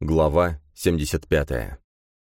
Глава 75.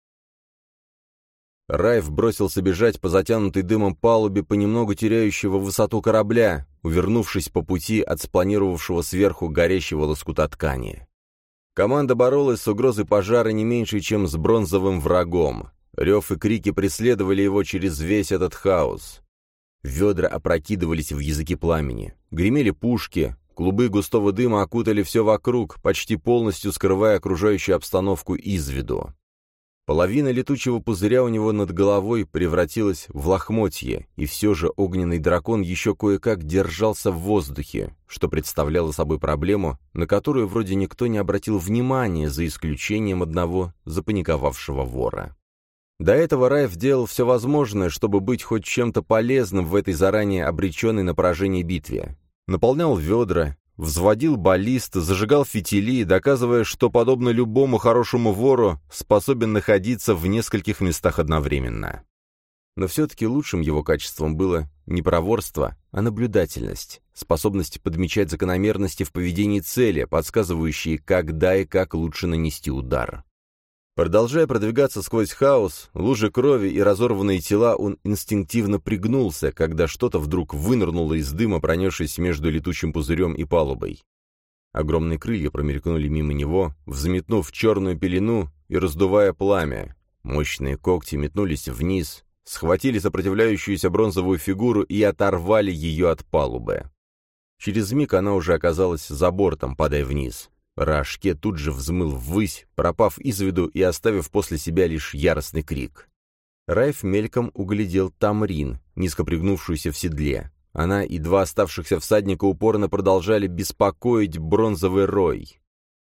Райф бросился бежать по затянутой дымом палубе понемногу теряющего высоту корабля, увернувшись по пути от спланировавшего сверху горящего лоскута ткани. Команда боролась с угрозой пожара не меньше, чем с бронзовым врагом. Рев и крики преследовали его через весь этот хаос. Ведра опрокидывались в языки пламени, гремели пушки, клубы густого дыма окутали все вокруг, почти полностью скрывая окружающую обстановку из виду. Половина летучего пузыря у него над головой превратилась в лохмотье, и все же огненный дракон еще кое-как держался в воздухе, что представляло собой проблему, на которую вроде никто не обратил внимания, за исключением одного запаниковавшего вора. До этого Райф делал все возможное, чтобы быть хоть чем-то полезным в этой заранее обреченной на поражение битве. Наполнял ведра, взводил баллист, зажигал фитили, доказывая, что, подобно любому хорошему вору, способен находиться в нескольких местах одновременно. Но все-таки лучшим его качеством было не проворство, а наблюдательность, способность подмечать закономерности в поведении цели, подсказывающие, когда и как лучше нанести удар. Продолжая продвигаться сквозь хаос, лужи крови и разорванные тела, он инстинктивно пригнулся, когда что-то вдруг вынырнуло из дыма, пронесшись между летучим пузырем и палубой. Огромные крылья промелькнули мимо него, взметнув черную пелену и раздувая пламя. Мощные когти метнулись вниз, схватили сопротивляющуюся бронзовую фигуру и оторвали ее от палубы. Через миг она уже оказалась за бортом, падая вниз. Раашке тут же взмыл ввысь, пропав из виду и оставив после себя лишь яростный крик. Райф мельком углядел Тамрин, низко пригнувшуюся в седле. Она и два оставшихся всадника упорно продолжали беспокоить бронзовый рой.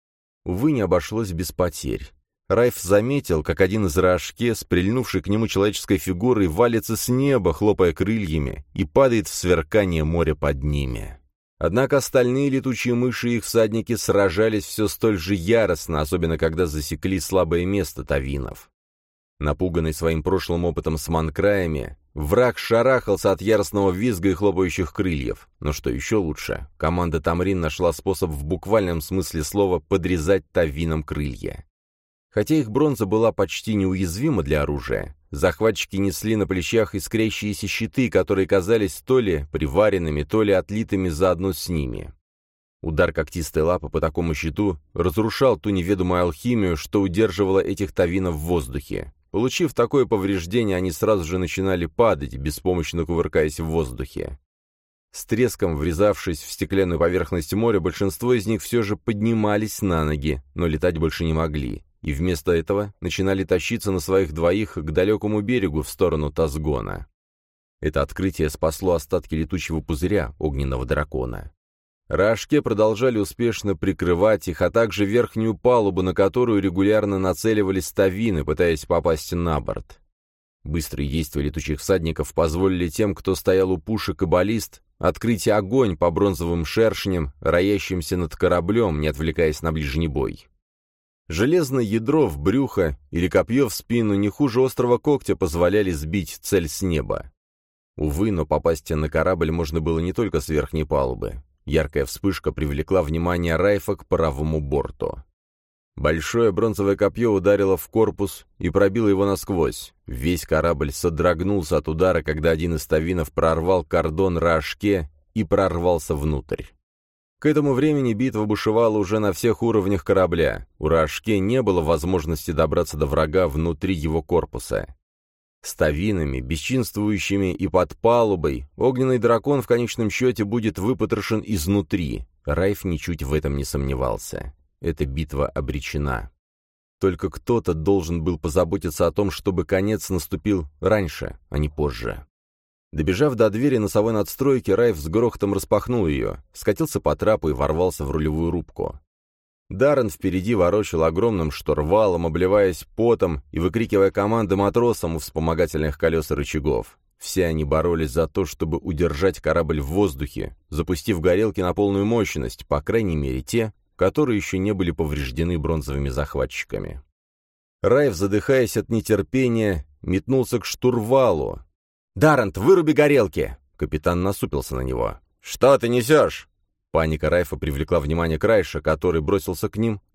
Увы, не обошлось без потерь. Райф заметил, как один из Раашке, с прильнувшей к нему человеческой фигурой, валится с неба, хлопая крыльями, и падает в сверкание моря под ними. Однако остальные летучие мыши и их всадники сражались все столь же яростно, особенно когда засекли слабое место тавинов. Напуганный своим прошлым опытом с манкраями, враг шарахался от яростного визга и хлопающих крыльев. Но что еще лучше, команда Тамрин нашла способ в буквальном смысле слова подрезать тавинам крылья. Хотя их бронза была почти неуязвима для оружия, захватчики несли на плечах искрящиеся щиты, которые казались то ли приваренными, то ли отлитыми заодно с ними. Удар когтистой лапы по такому щиту разрушал ту неведомую алхимию, что удерживала этих тавинов в воздухе. Получив такое повреждение, они сразу же начинали падать, беспомощно кувыркаясь в воздухе. С треском врезавшись в стеклянную поверхность моря, большинство из них все же поднимались на ноги, но летать больше не могли, и вместо этого начинали тащиться на своих двоих к далекому берегу в сторону Тазгона. Это открытие спасло остатки летучего пузыря огненного дракона. Раашке продолжали успешно прикрывать их, а также верхнюю палубу, на которую регулярно нацеливались тавины, пытаясь попасть на борт. Быстрые действия летучих всадников позволили тем, кто стоял у пушек и баллист, открыть огонь по бронзовым шершням, роящимся над кораблем, не отвлекаясь на ближний бой. Железное ядро в брюхо или копье в спину не хуже острого когтя позволяли сбить цель с неба. Увы, но попасть на корабль можно было не только с верхней палубы. Яркая вспышка привлекла внимание Райфа к правому борту. Большое бронзовое копье ударило в корпус и пробило его насквозь. Весь корабль содрогнулся от удара, когда один из тавинов прорвал кордон Раашке и прорвался внутрь. К этому времени битва бушевала уже на всех уровнях корабля. У Раашке не было возможности добраться до врага внутри его корпуса. С тавинами, бесчинствующими и под палубой, огненный дракон в конечном счете будет выпотрошен изнутри. Райф ничуть в этом не сомневался. Эта битва обречена. Только кто-то должен был позаботиться о том, чтобы конец наступил раньше, а не позже. Добежав до двери носовой надстройки, Райф с грохотом распахнул ее, скатился по трапу и ворвался в рулевую рубку. Даррен впереди ворочал огромным штурвалом, обливаясь потом и выкрикивая команды матросам у вспомогательных колес и рычагов. Все они боролись за то, чтобы удержать корабль в воздухе, запустив горелки на полную мощность, по крайней мере те, которые еще не были повреждены бронзовыми захватчиками. Райф, задыхаясь от нетерпения, метнулся к штурвалу. «Даррент, выруби горелки!» Капитан насупился на него. «Что ты несешь?» Паника Райфа привлекла внимание Крайша, который бросился к ним,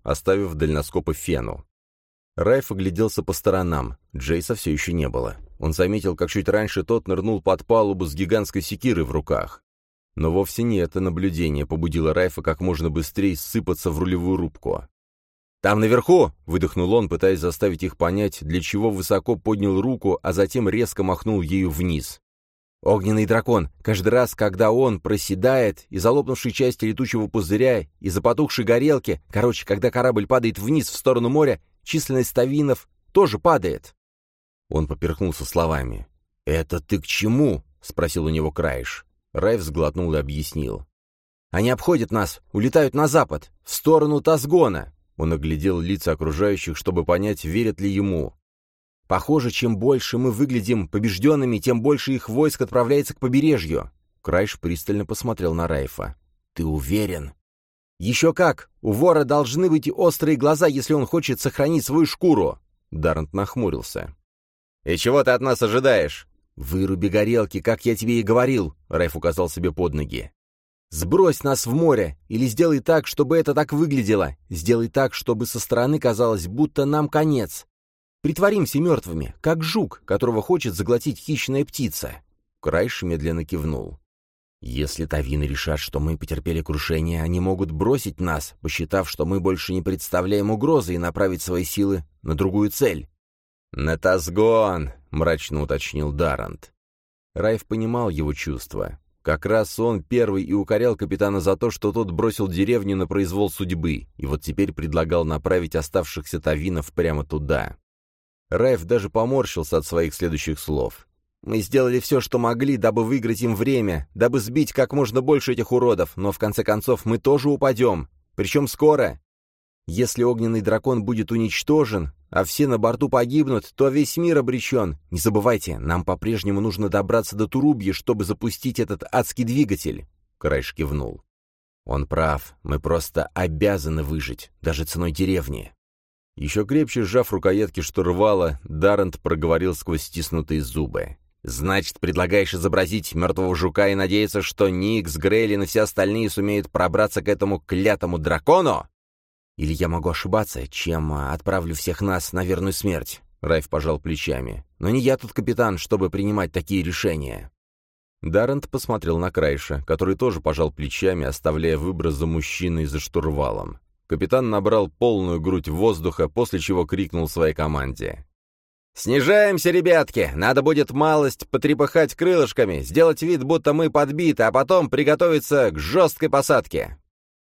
оставив дальноскопы Фену. Райф огляделся по сторонам. Джейса все еще не было. Он заметил, как чуть раньше тот нырнул под палубу с гигантской секирой в руках. Но вовсе не это наблюдение побудило Райфа как можно быстрее сыпаться в рулевую рубку. «Там наверху!» — выдохнул он, пытаясь заставить их понять, для чего высоко поднял руку, а затем резко махнул ею вниз. «Огненный дракон! Каждый раз, когда он проседает, из-за лопнувшей части летучего пузыря, из-за потухшей горелки, короче, когда корабль падает вниз в сторону моря, численность тавинов тоже падает!» Он поперхнулся словами. «Это ты к чему?» — спросил у него Крайш. Райф сглотнул и объяснил. «Они обходят нас, улетают на запад, в сторону Тазгона!» Он оглядел лица окружающих, чтобы понять, верят ли ему. «Похоже, чем больше мы выглядим побежденными, тем больше их войск отправляется к побережью». Крайш пристально посмотрел на Райфа. «Ты уверен?» «Еще как! У вора должны быть острые глаза, если он хочет сохранить свою шкуру!» Даррент нахмурился. «И чего ты от нас ожидаешь?» «Выруби горелки, как я тебе и говорил», — Райф указал себе под ноги. «Сбрось нас в море, или сделай так, чтобы это так выглядело. Сделай так, чтобы со стороны казалось, будто нам конец. Притворимся мертвыми, как жук, которого хочет заглотить хищная птица». Крайш медленно кивнул. «Если тавины решат, что мы потерпели крушение, они могут бросить нас, посчитав, что мы больше не представляем угрозы, и направить свои силы на другую цель». «На Тазгон», — мрачно уточнил Даррент. Райф понимал его чувства. Как раз он первый и укорял капитана за то, что тот бросил деревню на произвол судьбы, и вот теперь предлагал направить оставшихся тавинов прямо туда. Райф даже поморщился от своих следующих слов. «Мы сделали все, что могли, дабы выиграть им время, дабы сбить как можно больше этих уродов, но в конце концов мы тоже упадем, причем скоро. Если огненный дракон будет уничтожен, а все на борту погибнут, то весь мир обречен. Не забывайте, нам по-прежнему нужно добраться до Турубьи, чтобы запустить этот адский двигатель». Крайш кивнул. «Он прав, мы просто обязаны выжить, даже ценой деревни». Еще крепче сжав рукоятки штурвала, Даррент проговорил сквозь стиснутые зубы. «Значит, предлагаешь изобразить мертвого жука и надеяться, что Никс, Грейлин и все остальные сумеют пробраться к этому клятому дракону? Или я могу ошибаться, чем отправлю всех нас на верную смерть?» Райф пожал плечами. «Но не я тут капитан, чтобы принимать такие решения». Даррент посмотрел на Крайша, который тоже пожал плечами, оставляя выбор за мужчиной за штурвалом. Капитан набрал полную грудь воздуха, после чего крикнул своей команде. «Снижаемся, ребятки! Надо будет малость потрепыхать крылышками, сделать вид, будто мы подбиты, а потом приготовиться к жесткой посадке!»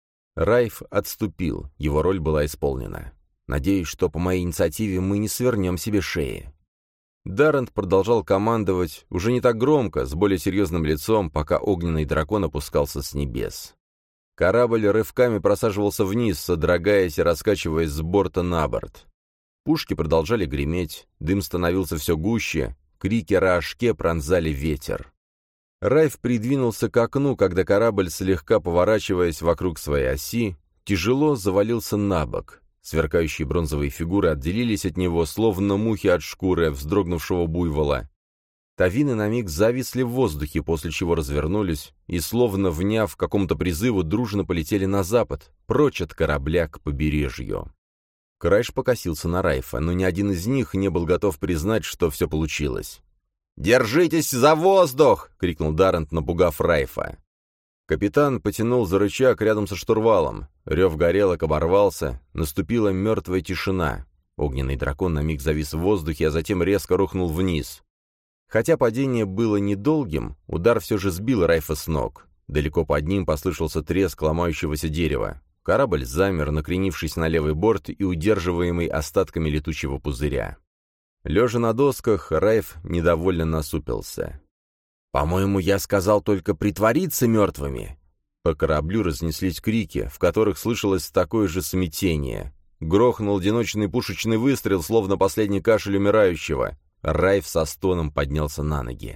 Райф отступил, его роль была исполнена. «Надеюсь, что по моей инициативе мы не свернем себе шеи». Даррент продолжал командовать, уже не так громко, с более серьезным лицом, пока огненный дракон опускался с небес. Корабль рывками просаживался вниз, содрогаясь и раскачиваясь с борта на борт. Пушки продолжали греметь, дым становился все гуще, крики Раашке пронзали ветер. Райф придвинулся к окну, когда корабль, слегка поворачиваясь вокруг своей оси, тяжело завалился на бок. Сверкающие бронзовые фигуры отделились от него, словно мухи от шкуры вздрогнувшего буйвола. Тавины на миг зависли в воздухе, после чего развернулись и, словно вняв какому-то призыву, дружно полетели на запад, прочь от корабля к побережью. Крайш покосился на Райфа, но ни один из них не был готов признать, что все получилось. «Держитесь за воздух!» — крикнул Даррент, напугав Райфа. Капитан потянул за рычаг рядом со штурвалом. Рев горелок оборвался, наступила мертвая тишина. Огненный дракон на миг завис в воздухе, а затем резко рухнул вниз. Хотя падение было недолгим, удар все же сбил Райфа с ног. Далеко под ним послышался треск ломающегося дерева. Корабль замер, накренившись на левый борт и удерживаемый остатками летучего пузыря. Лежа на досках, Райф недовольно насупился. «По-моему, я сказал только притвориться мертвыми». По кораблю разнеслись крики, в которых слышалось такое же смятение. Грохнул одиночный пушечный выстрел, словно последний кашель умирающего. Райф со стоном поднялся на ноги.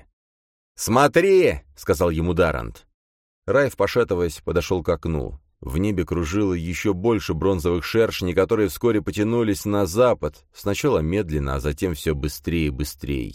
«Смотри!» — сказал ему Даррент. Райф, пошатываясь, подошел к окну. В небе кружило еще больше бронзовых шершней, которые вскоре потянулись на запад, сначала медленно, а затем все быстрее и быстрее.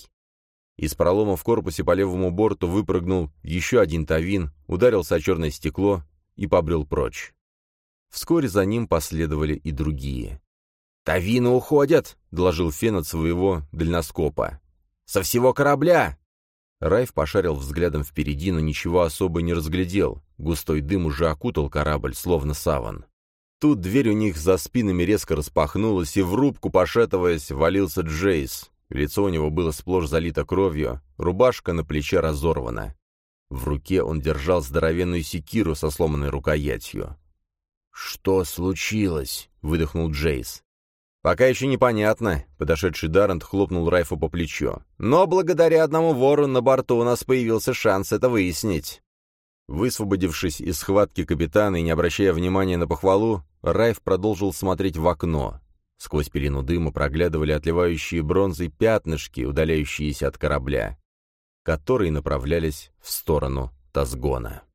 Из пролома в корпусе по левому борту выпрыгнул еще один тавин, ударился о черное стекло и побрел прочь. Вскоре за ним последовали и другие. «Тавины уходят!» — доложил Фен от своего дальноскопа. «Со всего корабля!» Райф пошарил взглядом впереди, но ничего особо не разглядел. Густой дым уже окутал корабль, словно саван. Тут дверь у них за спинами резко распахнулась, и в рубку, пошатываясь, валился Джейс. Лицо у него было сплошь залито кровью, рубашка на плече разорвана. В руке он держал здоровенную секиру со сломанной рукоятью. «Что случилось?» — выдохнул Джейс. «Пока еще непонятно», — подошедший Даррент хлопнул Райфу по плечу. «Но благодаря одному вору на борту у нас появился шанс это выяснить». Высвободившись из схватки капитана и не обращая внимания на похвалу, Райф продолжил смотреть в окно. Сквозь пелену дыма проглядывали отливающие бронзой пятнышки, удаляющиеся от корабля, которые направлялись в сторону Тазгона.